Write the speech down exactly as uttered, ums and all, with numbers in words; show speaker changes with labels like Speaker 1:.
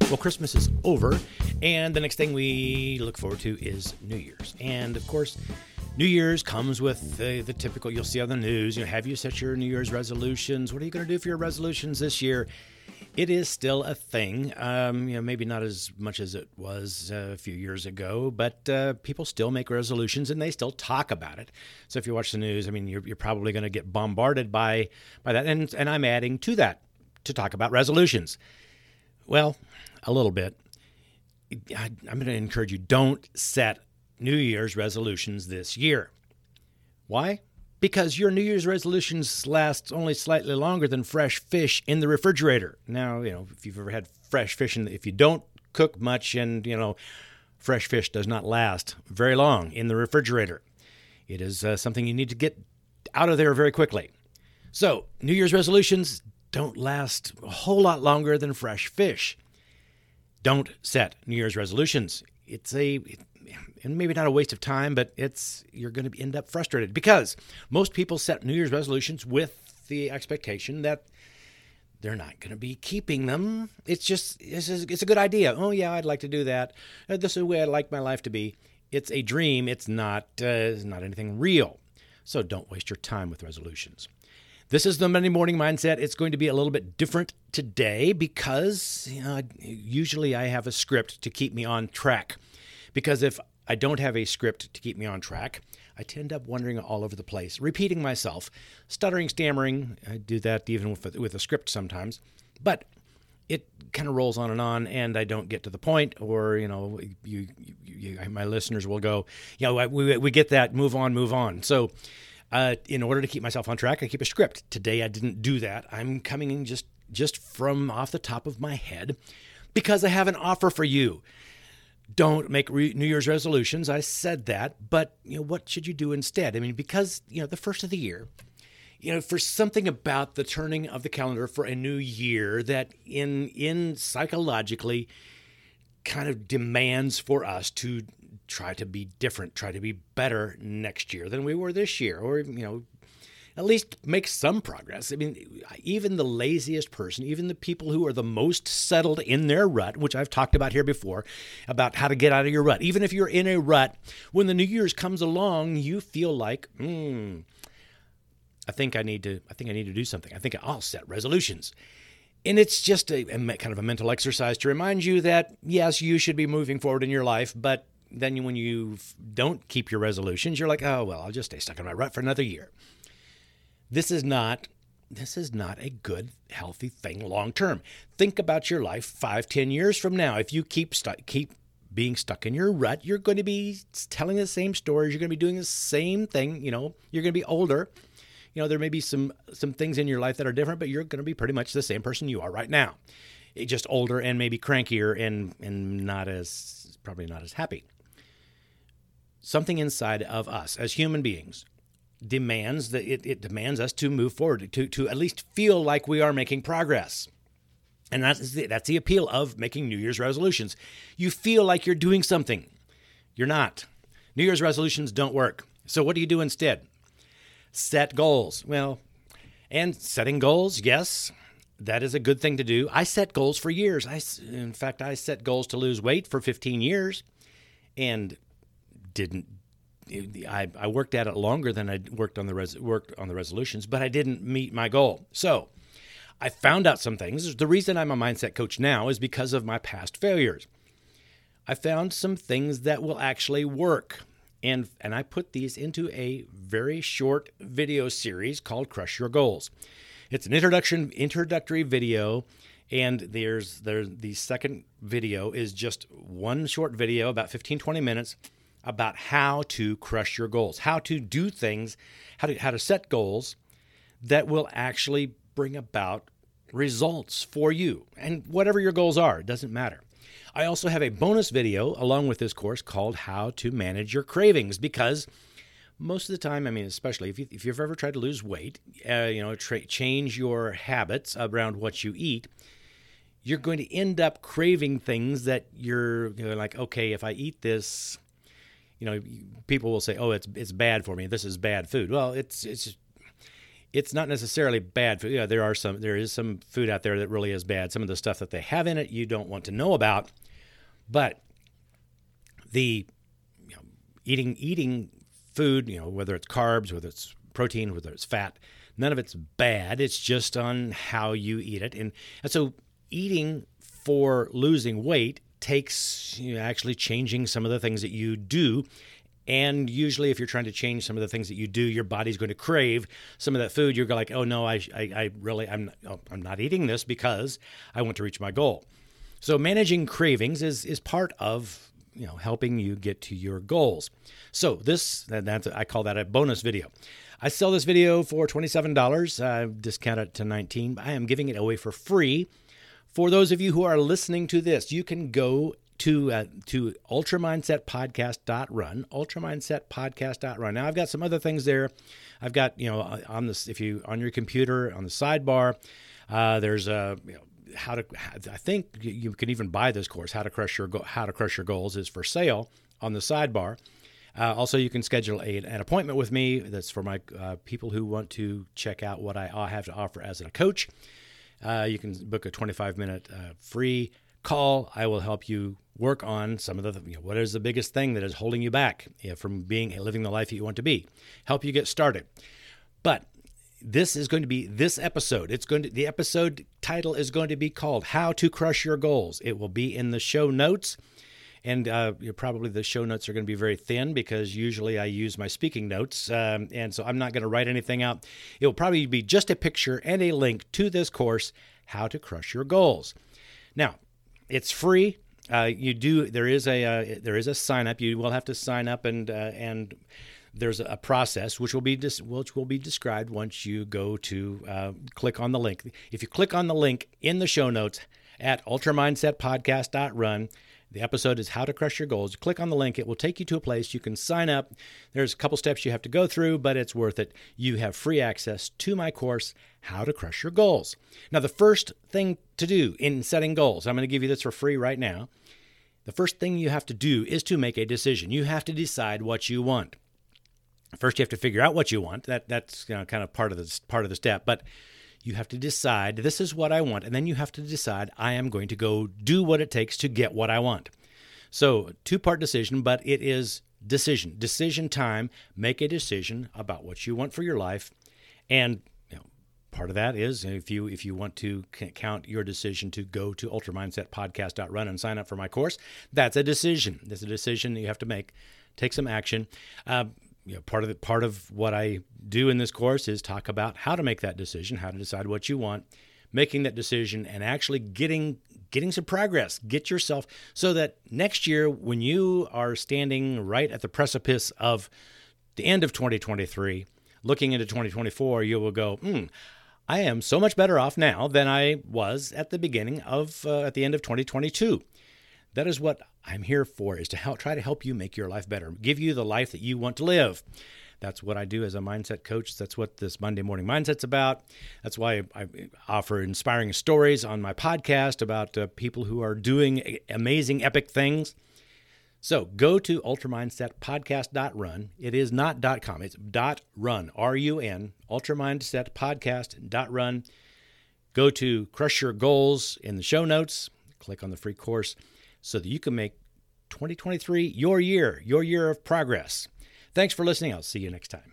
Speaker 1: Well, Christmas is over, and the next thing we look forward to is New Year's. And, of course, New Year's comes with the, the typical, you'll see on the news, you know, have you set your New Year's resolutions? What are you going to do for your resolutions this year? It is still a thing, um, you know, maybe not as much as it was uh, a few years ago, but uh, people still make resolutions and they still talk about it. So if you watch the news, I mean, you're, you're probably going to get bombarded by, by that. And, and I'm adding to that to talk about resolutions. Well, a little bit. I, I'm going to encourage you, don't set New Year's resolutions this year. Why? Because your New Year's resolutions last only slightly longer than fresh fish in the refrigerator. Now, you know, if you've ever had fresh fish, and if you don't cook much and, you know, fresh fish does not last very long in the refrigerator. It is uh, something you need to get out of there very quickly. So, New Year's resolutions don't last a whole lot longer than fresh fish. Don't set New Year's resolutions. It's a, and maybe not a waste of time, but it's, you're going to end up frustrated because most people set New Year's resolutions with the expectation that they're not going to be keeping them. It's just, it's a, it's a good idea. Oh yeah, I'd like to do that. This is the way I'd like my life to be. It's a dream. It's not, uh, it's not anything real. So don't waste your time with resolutions. This is the Monday Morning Mindset. It's going to be a little bit different today because, you know, usually I have a script to keep me on track. Because if I don't have a script to keep me on track, I tend up wandering all over the place, repeating myself, stuttering, stammering. I do that even with a, with a script sometimes. But it kind of rolls on and on, and I don't get to the point, or, you know, you, you, you my listeners will go, you know, we, we get that, move on, move on. So Uh, in order to keep myself on track, I keep a script. Today, I didn't do that. I'm coming in just, just from off the top of my head because I have an offer for you. Don't make re- New Year's resolutions. I said that, but you know, what should you do instead? I mean, because, you know, the first of the year, you know, for something about the turning of the calendar for a new year that in, in psychologically kind of demands for us to try to be different, try to be better next year than we were this year, or, you know, at least make some progress. I mean, even the laziest person, even the people who are the most settled in their rut, which I've talked about here before, about how to get out of your rut. Even if you're in a rut, when the New Year's comes along, you feel like, hmm, I think I need to, I think I need to do something. I think I'll set resolutions. And it's just a, a kind of a mental exercise to remind you that, yes, you should be moving forward in your life, but then when you don't keep your resolutions, you're like, oh, well, I'll just stay stuck in my rut for another year. This is not, this is not a good, healthy thing long term. Think about your life five, ten years from now. If you keep stu- keep being stuck in your rut, you're going to be telling the same stories. You're going to be doing the same thing. You know, you're going to be older. You know, there may be some some things in your life that are different, but you're going to be pretty much the same person you are right now. Just older and maybe crankier and and not as, probably not as happy. Something inside of us as human beings demands that it, it demands us to move forward, to, to at least feel like we are making progress. And that's the, that's the appeal of making New Year's resolutions. You feel like you're doing something. You're not. New Year's resolutions don't work. So what do you do instead? Set goals. Well, and setting goals, yes, that is a good thing to do. I set goals for years. I, in fact, I set goals to lose weight for fifteen years and didn't. I, I worked at it longer than I worked on the res, worked on the resolutions, but I didn't meet my goal. So I found out some things. The reason I'm a mindset coach now is because of my past failures. I found some things that will actually work. And, and I put these into a very short video series called Crush Your Goals. It's an introduction, introductory video. And there's, there's the second video is just one short video, about fifteen, twenty minutes, about how to crush your goals, how to do things, how to how to set goals that will actually bring about results for you. And whatever your goals are, it doesn't matter. I also have a bonus video along with this course called How to Manage Your Cravings, because most of the time, I mean, especially if, you, if you've ever tried to lose weight, uh, you know, tra- change your habits around what you eat, you're going to end up craving things that you're, you know, like, okay, if I eat this, you know, people will say, oh, it's it's bad for me. This is bad food. Well, it's it's it's not necessarily bad food. Yeah, there are some, there is some food out there that really is bad. Some of the stuff that they have in it you don't want to know about, but the you know, eating eating food, you know, whether it's carbs, whether it's protein, whether it's fat, none of it's bad. It's just on how you eat it, and and so eating for losing weight takes you know, actually changing some of the things that you do. And usually if you're trying to change some of the things that you do, your body's going to crave some of that food. You're like, oh no, I, I, I really, I'm, oh, I'm not eating this because I want to reach my goal. So managing cravings is, is part of, you know, helping you get to your goals. So this, that's, I call that a bonus video. I sell this video for twenty-seven dollars. I discount it to nineteen dollars. I am giving it away for free. For those of you who are listening to this, you can go to uh, to ultra mindset podcast dot run, ultra mindset podcast dot run. Now I've got some other things there. I've got, you know, on this, if you on your computer on the sidebar, uh, there's a you know, how to. I think you can even buy this course. How to crush your how to crush your goals is for sale on the sidebar. Uh, also, you can schedule a, an appointment with me. That's for my uh, people who want to check out what I have to offer as a coach. Uh, you can book a twenty-five minute uh, free call. I will help you work on some of the, you know, what is the biggest thing that is holding you back you know, from being, living the life that you want to be, help you get started. But this is going to be this episode. It's going to, the episode title is going to be called How to Crush Your Goals. It will be in the show notes. And uh, you're probably the show notes are going to be very thin because usually I use my speaking notes. Um, and so I'm not going to write anything out. It will probably be just a picture and a link to this course, How to Crush Your Goals. Now, it's free. Uh, you do. There is a uh, there is a sign up. You will have to sign up, and uh, and there's a process which will be dis- which will be described once you go to uh, click on the link. If you click on the link in the show notes at ultra mindset podcast dot run, the episode is How to Crush Your Goals. Click on the link. It will take you to a place you can sign up. There's a couple steps you have to go through, but it's worth it. You have free access to my course, How to Crush Your Goals. Now, the first thing to do in setting goals, I'm going to give you this for free right now. The first thing you have to do is to make a decision. You have to decide what you want. First, you have to figure out what you want. That that's you know, kind of part of the part of the step, but you have to decide, this is what I want, and then you have to decide, I am going to go do what it takes to get what I want. So, two-part decision, but it is decision. Decision time. Make a decision about what you want for your life, and you know, part of that is if you if you want to count your decision to go to ultra mindset podcast dot run and sign up for my course, that's a decision. That's a decision that you have to make. Take some action. Uh, You know, part of the, part of what I do in this course is talk about how to make that decision, how to decide what you want, making that decision, and actually getting getting some progress. Get yourself so that next year, when you are standing right at the precipice of the end of twenty twenty-three, looking into twenty twenty-four, you will go, hmm, I am so much better off now than I was at the beginning of uh, at the end of twenty twenty-two. That is what I'm here for, is to help try to help you make your life better, give you the life that you want to live. That's what I do as a mindset coach. That's what this Monday Morning Mindset's about. That's why I offer inspiring stories on my podcast about uh, people who are doing amazing, epic things. So go to ultra mindset podcast dot run. It is not .com. It's .run, R U N, ultra mindset podcast dot run. Go to Crush Your Goals in the show notes. Click on the free course, so that you can make twenty twenty-three your year, your year of progress. Thanks for listening. I'll see you next time.